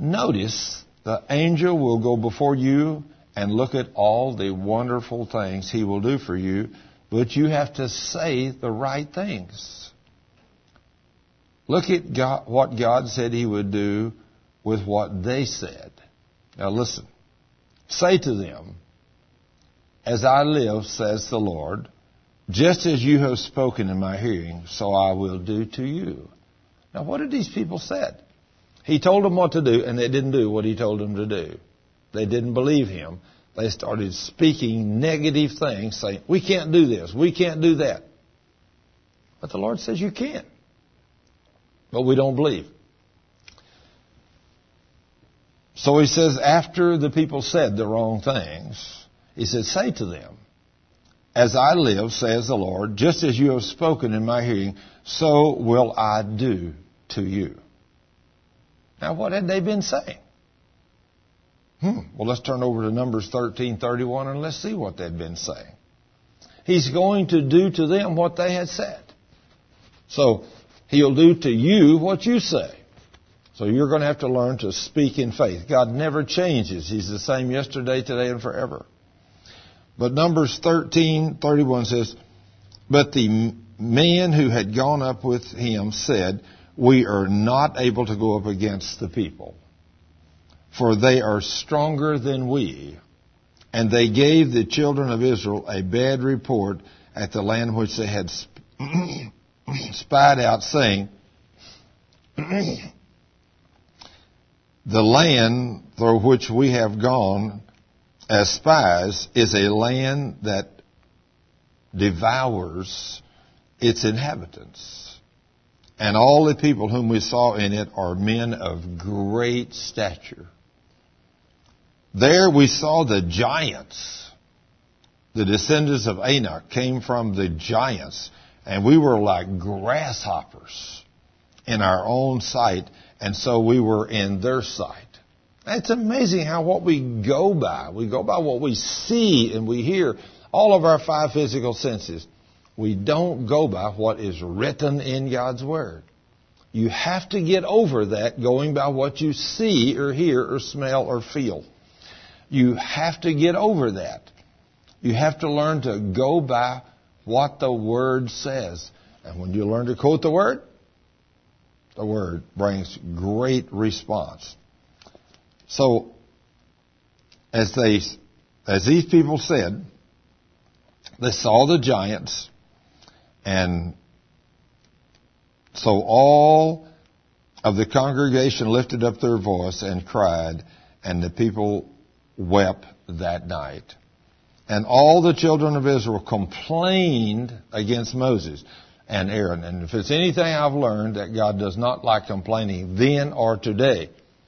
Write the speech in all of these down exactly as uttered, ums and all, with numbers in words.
Notice the angel will go before you and look at all the wonderful things he will do for you, but you have to say the right things. Look at God, what God said he would do with what they said. Now listen. Say to them, as I live, says the Lord, just as you have spoken in my hearing, so I will do to you. Now what did these people say? He told them what to do, and they didn't do what he told them to do. They didn't believe him. They started speaking negative things, saying, we can't do this, we can't do that. But the Lord says you can. But we don't believe. So he says, after the people said the wrong things, he said, say to them, as I live, says the Lord, just as you have spoken in my hearing, so will I do to you. Now, what had they been saying? Hmm. Well, let's turn over to Numbers thirteen thirty-one and let's see what they'd been saying. He's going to do to them what they had said. So, he'll do to you what you say. So you're going to have to learn to speak in faith. God never changes. He's the same yesterday, today, and forever. But Numbers thirteen thirty-one says, but the man who had gone up with him said, we are not able to go up against the people, for they are stronger than we. And they gave the children of Israel a bad report at the land which they had spied out, saying, the land through which we have gone as spies is a land that devours its inhabitants. And all the people whom we saw in it are men of great stature. There we saw the giants. The descendants of Anak came from the giants, and we were like grasshoppers in our own sight, and so we were in their sight. It's amazing how what we go by, we go by what we see and we hear, all of our five physical senses. We don't go by what is written in God's Word. You have to get over that going by what you see or hear or smell or feel. You have to get over that. You have to learn to go by what the Word says. And when you learn to quote the Word, the Word brings great response. So, as they, as these people said, they saw the giants, and so all of the congregation lifted up their voice and cried, and the people wept that night. And all the children of Israel complained against Moses and Aaron. And if it's anything I've learned, that God does not like complaining then or today.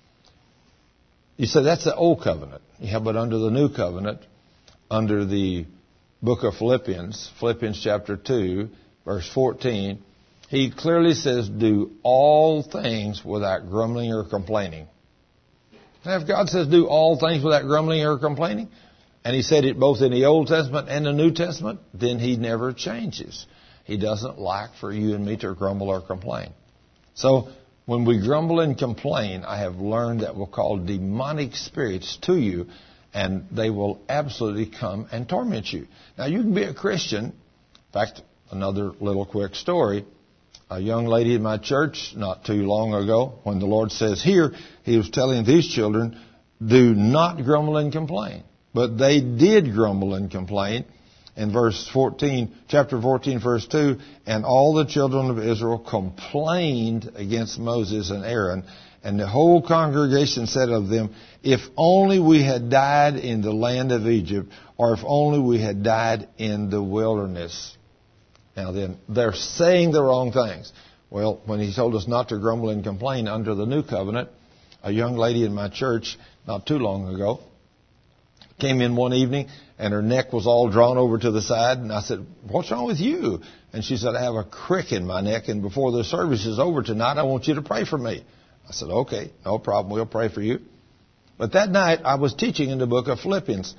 You say that's the old covenant. Yeah, but under the new covenant, under the book of Philippians, Philippians chapter two, verse fourteen, he clearly says, do all things without grumbling or complaining. Now, if God says do all things without grumbling or complaining, and he said it both in the Old Testament and the New Testament, then he never changes. He doesn't like for you and me to grumble or complain. So, when we grumble and complain, I have learned that we'll call demonic spirits to you, and they will absolutely come and torment you. Now, you can be a Christian. In fact, another little quick story. A young lady in my church not too long ago, when the Lord says here, he was telling these children, do not grumble and complain. But they did grumble and complain. In verse fourteen, chapter fourteen, verse two, and all the children of Israel complained against Moses and Aaron, and the whole congregation said of them, if only we had died in the land of Egypt, or if only we had died in the wilderness. Now then, they're saying the wrong things. Well, when he told us not to grumble and complain under the new covenant, a young lady in my church not too long ago came in one evening, and her neck was all drawn over to the side. And I said, what's wrong with you? And she said, I have a crick in my neck, and before the service is over tonight, I want you to pray for me. I said, okay, no problem. We'll pray for you. But that night, I was teaching in the book of Philippians.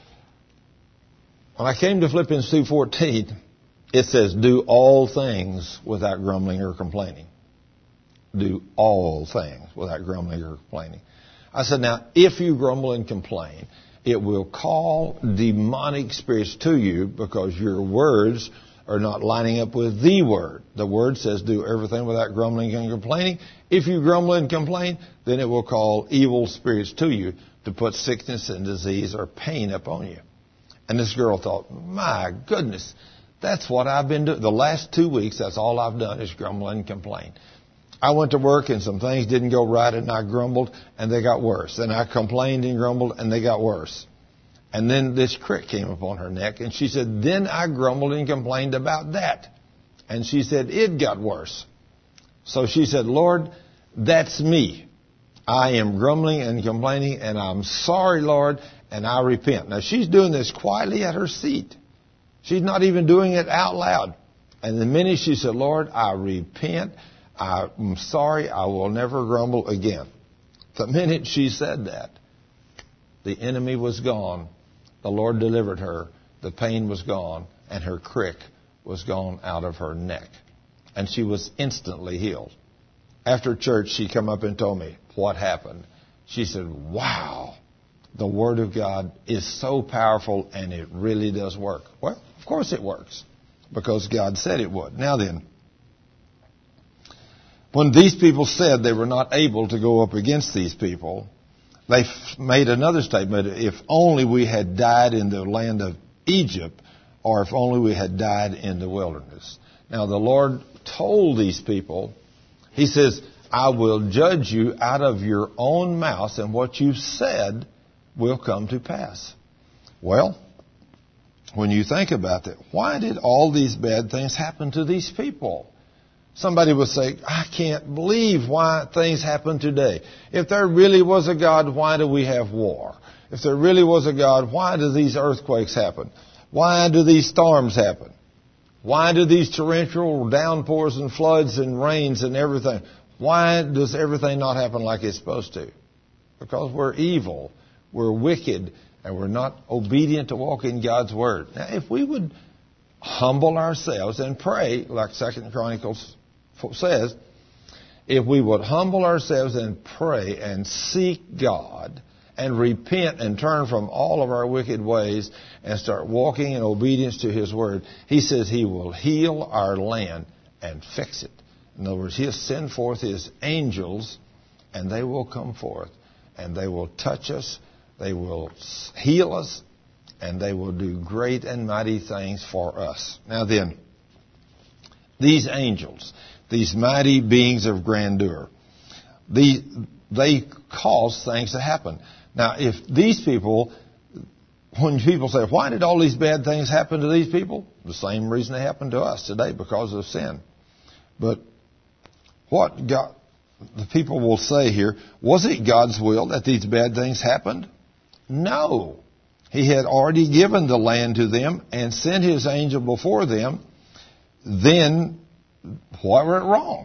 When I came to Philippians two fourteen, it says, do all things without grumbling or complaining. do all things without grumbling or complaining. I said, now, if you grumble and complain, it will call demonic spirits to you because your words are not lining up with the Word. The Word says do everything without grumbling and complaining. If you grumble and complain, then it will call evil spirits to you to put sickness and disease or pain upon you. And this girl thought, my goodness, that's what I've been doing. The last two weeks, that's all I've done is grumble and complain. I went to work and some things didn't go right and I grumbled and they got worse. And I complained and grumbled and they got worse. And then this crick came upon her neck and she said, then I grumbled and complained about that. And she said, it got worse. So she said, Lord, that's me. I am grumbling and complaining and I'm sorry, Lord, and I repent. Now she's doing this quietly at her seat. She's not even doing it out loud. And the minute she said, Lord, I repent, I'm sorry, I will never grumble again. The minute she said that, the enemy was gone. The Lord delivered her. The pain was gone, and her crick was gone out of her neck. And she was instantly healed. After church, she came up and told me what happened. She said, wow, the Word of God is so powerful, and it really does work. Well, of course it works, because God said it would. Now then, when these people said they were not able to go up against these people, they made another statement, if only we had died in the land of Egypt, or if only we had died in the wilderness. Now the Lord told these people, He says, I will judge you out of your own mouth, and what you said will come to pass. Well, when you think about that, why did all these bad things happen to these people? Somebody would say, I can't believe why things happen today. If there really was a God, why do we have war? If there really was a God, why do these earthquakes happen? Why do these storms happen? Why do these torrential downpours and floods and rains and everything? Why does everything not happen like it's supposed to? Because we're evil, we're wicked, and we're not obedient to walk in God's Word. Now, if we would humble ourselves and pray, like Second Chronicles says, if we would humble ourselves and pray and seek God and repent and turn from all of our wicked ways and start walking in obedience to His Word, He says He will heal our land and fix it. In other words, He'll send forth His angels and they will come forth and they will touch us, they will heal us, and they will do great and mighty things for us. Now then, these angels, these mighty beings of grandeur, the, they cause things to happen. Now, if these people, when people say, why did all these bad things happen to these people? The same reason they happen to us today, because of sin. But what God, the people will say here, was it God's will that these bad things happened? No. He had already given the land to them and sent His angel before them. Then, what went wrong?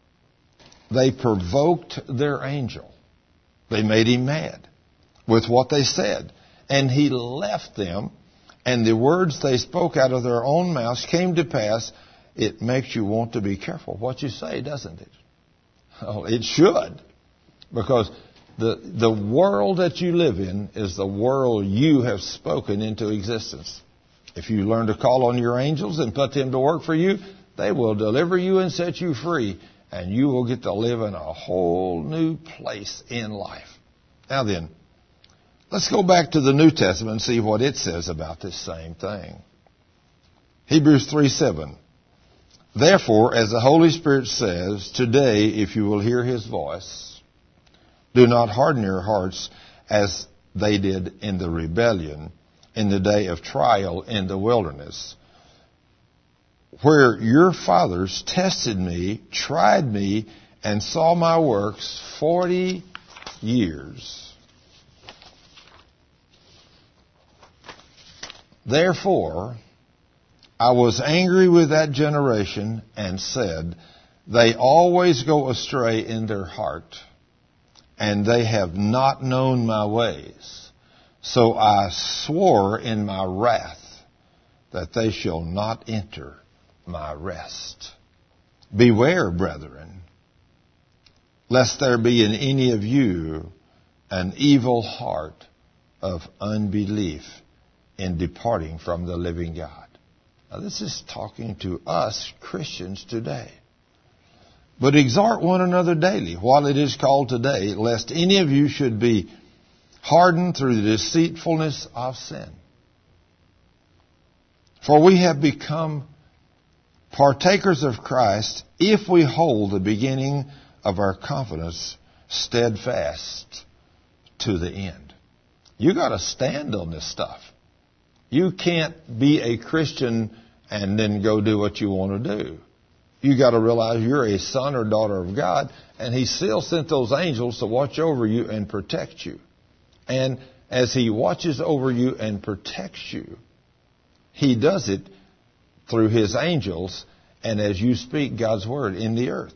They provoked their angel. They made him mad with what they said. And he left them, and the words they spoke out of their own mouths came to pass. It makes you want to be careful what you say, doesn't it? Oh, it should. Because The, the world that you live in is the world you have spoken into existence. If you learn to call on your angels and put them to work for you, they will deliver you and set you free, and you will get to live in a whole new place in life. Now then, let's go back to the New Testament and see what it says about this same thing. Hebrews three seven. Therefore, as the Holy Spirit says, today, if you will hear His voice, do not harden your hearts as they did in the rebellion, in the day of trial in the wilderness, where your fathers tested me, tried me, and saw my works forty years. Therefore, I was angry with that generation and said, they always go astray in their heart, and they have not known my ways. So I swore in my wrath that they shall not enter my rest. Beware, brethren, lest there be in any of you an evil heart of unbelief in departing from the living God. Now, this is talking to us Christians today. But exhort one another daily, while it is called today, lest any of you should be hardened through the deceitfulness of sin. For we have become partakers of Christ if we hold the beginning of our confidence steadfast to the end. You got to stand on this stuff. You can't be a Christian and then go do what you want to do. You got to realize you're a son or daughter of God, and He still sent those angels to watch over you and protect you. And as He watches over you and protects you, He does it through His angels and as you speak God's word in the earth.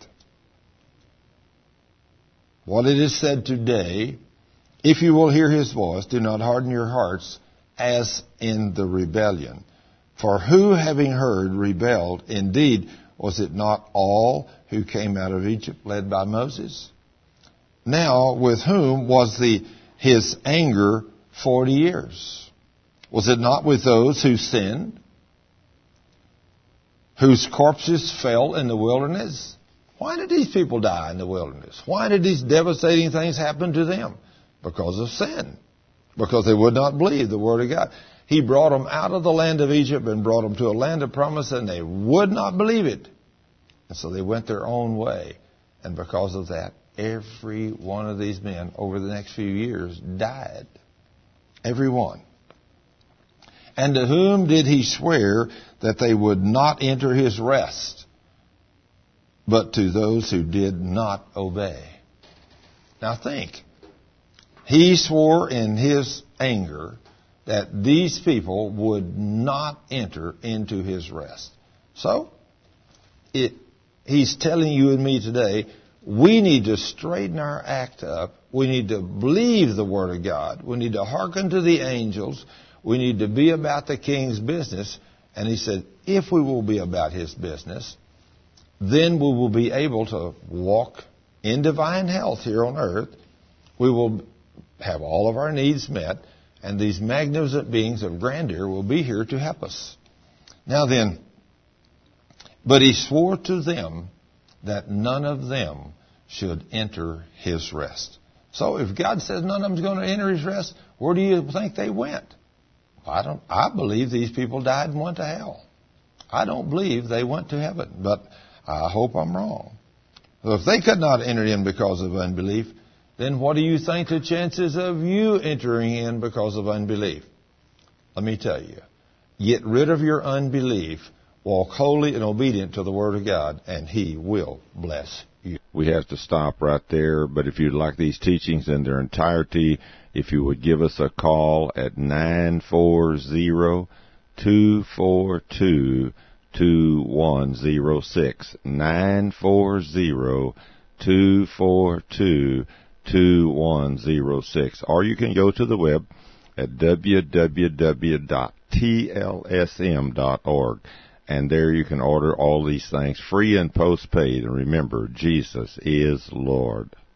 What it is said today, if you will hear His voice, do not harden your hearts as in the rebellion. For who, having heard, rebelled? Indeed, was it not all who came out of Egypt led by Moses? Now, with whom was the His anger forty years? Was it not with those who sinned, whose corpses fell in the wilderness? Why did these people die in the wilderness? Why did these devastating things happen to them? Because of sin. Because they would not believe the word of God. He brought them out of the land of Egypt and brought them to a land of promise, and they would not believe it. And so they went their own way. And because of that, every one of these men over the next few years died. Every one. And to whom did He swear that they would not enter His rest? But to those who did not obey. Now think. He swore in His anger that these people would not enter into His rest. So, it, He's telling you and me today, we need to straighten our act up. We need to believe the Word of God. We need to hearken to the angels. We need to be about the King's business. And He said, if we will be about His business, then we will be able to walk in divine health here on earth. We will have all of our needs met, and these magnificent beings of grandeur will be here to help us. Now then, but He swore to them that none of them should enter His rest. So if God says none of them's going to enter His rest, where do you think they went? I don't. I believe these people died and went to hell. I don't believe they went to heaven, but I hope I'm wrong. So if they could not enter in because of unbelief, then what do you think the chances of you entering in because of unbelief? Let me tell you. Get rid of your unbelief. Walk holy and obedient to the Word of God, and He will bless you. We have to stop right there, but if you'd like these teachings in their entirety, if you would give us a call at nine four zero, two four two, two one zero six, nine four zero, two four two, two one zero six, or you can go to the web at w w w dot t l s m dot org, and there you can order all these things free and postpaid. And remember, Jesus is Lord.